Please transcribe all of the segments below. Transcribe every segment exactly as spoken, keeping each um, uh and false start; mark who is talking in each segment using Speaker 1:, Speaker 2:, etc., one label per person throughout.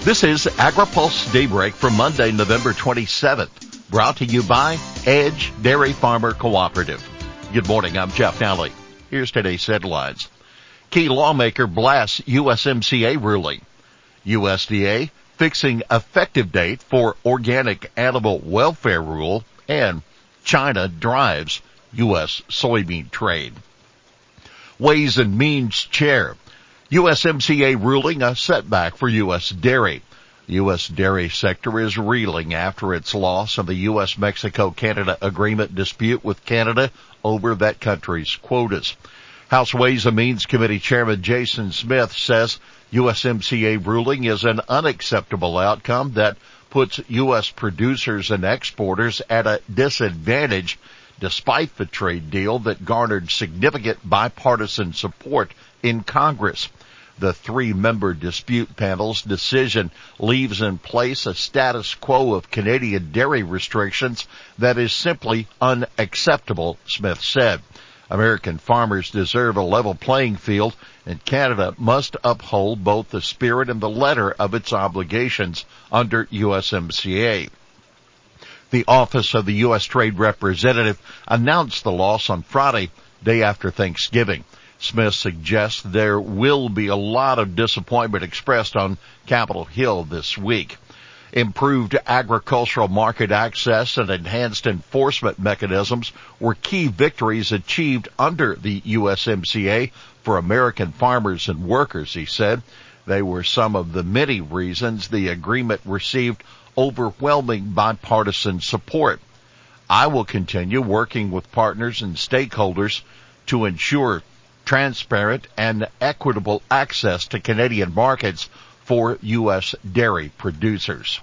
Speaker 1: This is AgriPulse Daybreak for Monday, November twenty-seventh, brought to you by Edge Dairy Farmer Cooperative. Good morning, I'm Jeff Nally. Here's today's headlines. Key lawmaker blasts U S M C A ruling. U S D A fixing effective date for organic animal welfare rule, and China drives U S soybean trade. Ways and Means Chair. U S M C A ruling a setback for U S dairy. The U S dairy sector is reeling after its loss of the U S Mexico Canada agreement dispute with Canada over that country's quotas. House Ways and Means Committee Chairman Jason Smith says U S M C A ruling is an unacceptable outcome that puts U S producers and exporters at a disadvantage despite the trade deal that garnered significant bipartisan support in Congress. The three-member dispute panel's decision leaves in place a status quo of Canadian dairy restrictions that is simply unacceptable, Smith said. American farmers deserve a level playing field, and Canada must uphold both the spirit and the letter of its obligations under U S M C A. The Office of the U S Trade Representative announced the loss on Friday, day after Thanksgiving. Smith suggests there will be a lot of disappointment expressed on Capitol Hill this week. Improved agricultural market access and enhanced enforcement mechanisms were key victories achieved under the U S M C A for American farmers and workers, he said. They were some of the many reasons the agreement received overwhelming bipartisan support. I will continue working with partners and stakeholders to ensure transparent and equitable access to Canadian markets for U S dairy producers.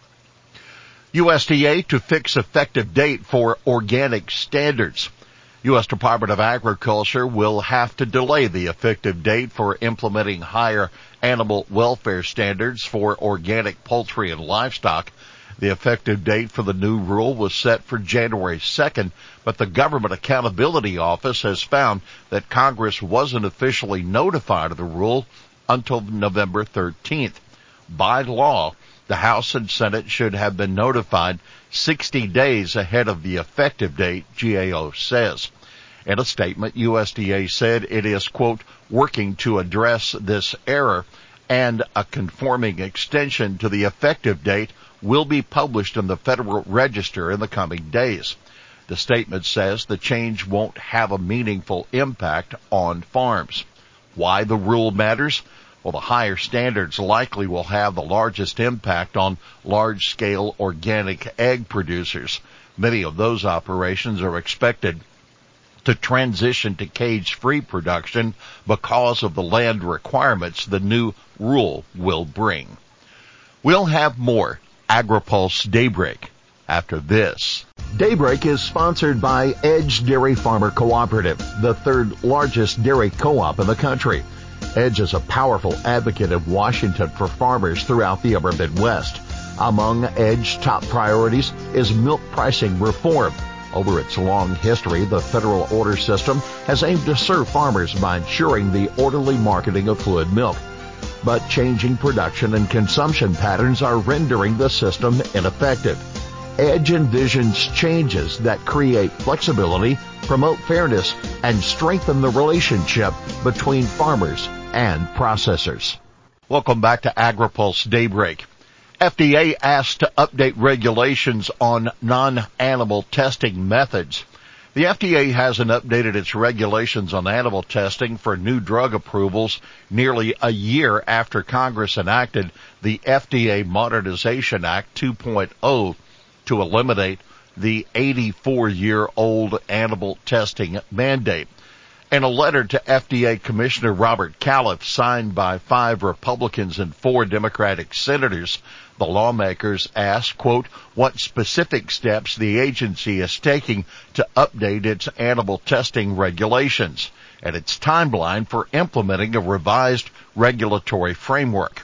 Speaker 1: U S D A to fix effective date for organic standards. U S Department of Agriculture will have to delay the effective date for implementing higher animal welfare standards for organic poultry and livestock. The effective date for the new rule was set for January second, but the Government Accountability Office has found that Congress wasn't officially notified of the rule until November thirteenth. By law, the House and Senate should have been notified sixty days ahead of the effective date, G A O says. In a statement, U S D A said it is, quote, working to address this error, and a conforming extension to the effective date will be published in the Federal Register in the coming days. The statement says the change won't have a meaningful impact on farms. Why the rule matters? Well, the higher standards likely will have the largest impact on large-scale organic egg producers. Many of those operations are expected to transition to cage-free production because of the land requirements the new rule will bring. We'll have more AgriPulse Daybreak after this. Daybreak is sponsored by Edge Dairy Farmer Cooperative, the third largest dairy co-op in the country. Edge is a powerful advocate of Washington for farmers throughout the upper Midwest. Among Edge's top priorities is milk pricing reform. Over its long history, the federal order system has aimed to serve farmers by ensuring the orderly marketing of fluid milk. But changing production and consumption patterns are rendering the system ineffective. Edge envisions changes that create flexibility, promote fairness, and strengthen the relationship between farmers and processors. Welcome back to AgriPulse Daybreak. F D A asked to update regulations on non-animal testing methods. The F D A hasn't updated its regulations on animal testing for new drug approvals nearly a year after Congress enacted the F D A Modernization Act two point oh to eliminate the eighty-four-year-old animal testing mandate. In a letter to F D A Commissioner Robert Califf, signed by five Republicans and four Democratic senators, the lawmakers asked, quote, what specific steps the agency is taking to update its animal testing regulations and its timeline for implementing a revised regulatory framework.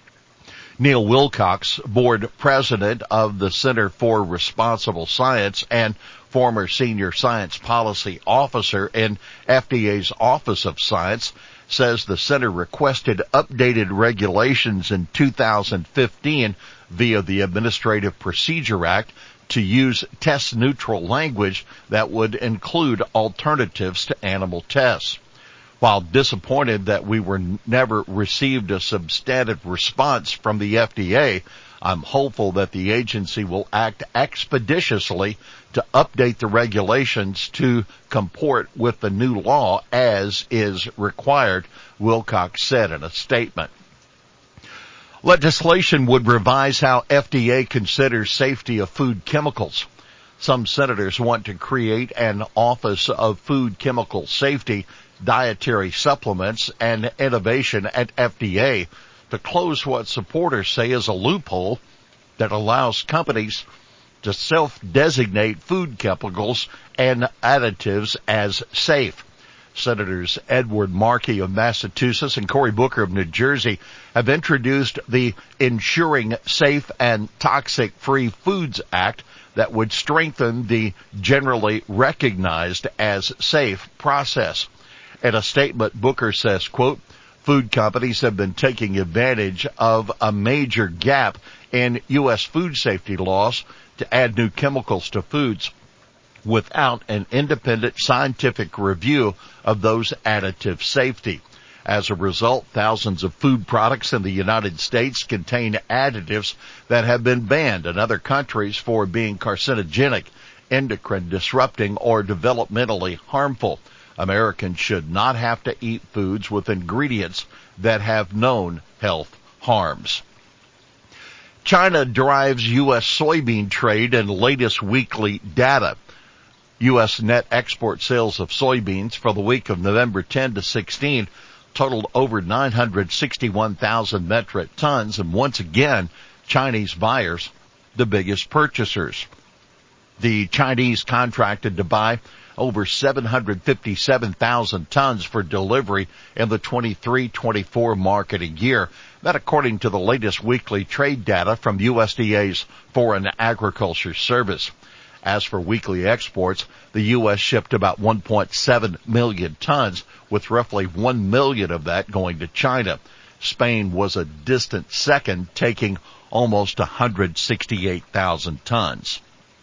Speaker 1: Neil Wilcox, board president of the Center for Responsible Science and former senior science policy officer in F D A's Office of Science, says the center requested updated regulations in two thousand fifteen via the Administrative Procedure Act to use test-neutral language that would include alternatives to animal tests. While disappointed that we were never received a substantive response from the F D A, I'm hopeful that the agency will act expeditiously to update the regulations to comport with the new law as is required, Wilcox said in a statement. Legislation would revise how F D A considers safety of food chemicals. Some senators want to create an Office of Food Chemical Safety, Dietary Supplements, and Innovation at F D A to close what supporters say is a loophole that allows companies to self-designate food chemicals and additives as safe. Senators Edward Markey of Massachusetts and Cory Booker of New Jersey have introduced the Ensuring Safe and Toxic-Free Foods Act that would strengthen the generally recognized as safe process. In a statement, Booker says, quote, food companies have been taking advantage of a major gap in U S food safety laws to add new chemicals to foods without an independent scientific review of those additive safety. As a result, thousands of food products in the United States contain additives that have been banned in other countries for being carcinogenic, endocrine disrupting, or developmentally harmful. Americans should not have to eat foods with ingredients that have known health harms. China drives U S soybean trade in latest weekly data. U S net export sales of soybeans for the week of November tenth to sixteenth totaled over nine hundred sixty-one thousand metric tons, and once again, Chinese buyers, the biggest purchasers. The Chinese contracted to buy over seven hundred fifty-seven thousand tons for delivery in the twenty-three twenty-four marketing year. That according to the latest weekly trade data from U S D A's Foreign Agriculture Service. As for weekly exports, the U S shipped about one point seven million tons, with roughly one million of that going to China. Spain was a distant second, taking almost one hundred sixty-eight thousand tons.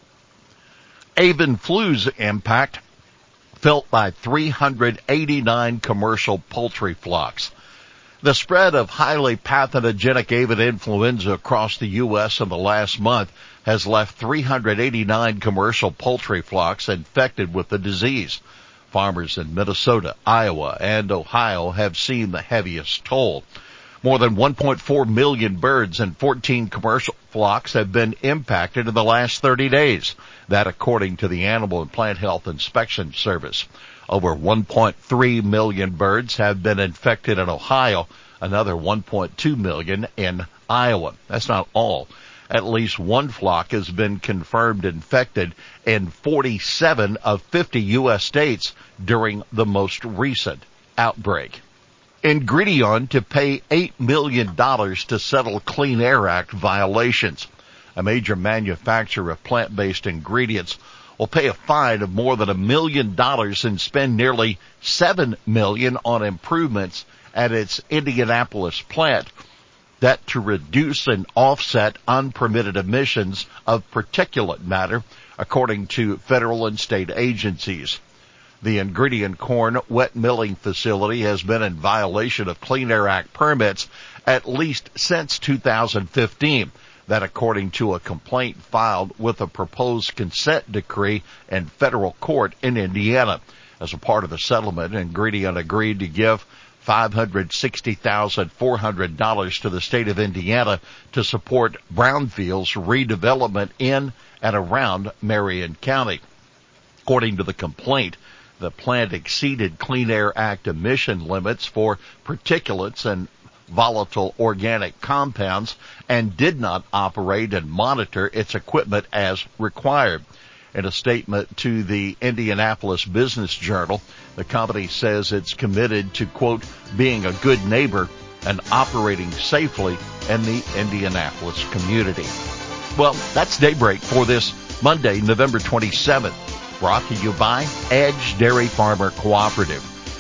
Speaker 1: Avian flu's impact felt by three hundred eighty-nine commercial poultry flocks. The spread of highly pathogenic avian influenza across the U S in the last month has left three hundred eighty-nine commercial poultry flocks infected with the disease. Farmers in Minnesota, Iowa, and Ohio have seen the heaviest toll. More than one point four million birds and fourteen commercial flocks have been impacted in the last thirty days. That according to the Animal and Plant Health Inspection Service. Over one point three million birds have been infected in Ohio, another one point two million in Iowa. That's not all. At least one flock has been confirmed infected in forty-seven of fifty U S states during the most recent outbreak. Ingredion to pay eight million dollars to settle Clean Air Act violations. A major manufacturer of plant-based ingredients will pay a fine of more than a million dollars and spend nearly seven million dollars on improvements at its Indianapolis plant, that to reduce and offset unpermitted emissions of particulate matter, according to federal and state agencies. The Ingredion corn wet milling facility has been in violation of Clean Air Act permits at least since two thousand fifteen. That according to a complaint filed with a proposed consent decree in federal court in Indiana. As a part of the settlement, Ingredion agreed to give five hundred sixty thousand four hundred dollars to the state of Indiana to support brownfields redevelopment in and around Marion County. According to the complaint, the plant exceeded Clean Air Act emission limits for particulates and volatile organic compounds and did not operate and monitor its equipment as required. In a statement to the Indianapolis Business Journal, the company says it's committed to, quote, being a good neighbor and operating safely in the Indianapolis community. Well, that's Daybreak for this Monday, November twenty-seventh. Brought to you by Edge Dairy Farmer Cooperative.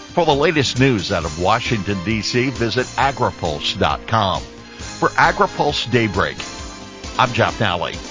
Speaker 1: For the latest news out of Washington, D C, visit agripulse dot com. For AgriPulse Daybreak, I'm Jeff Nally.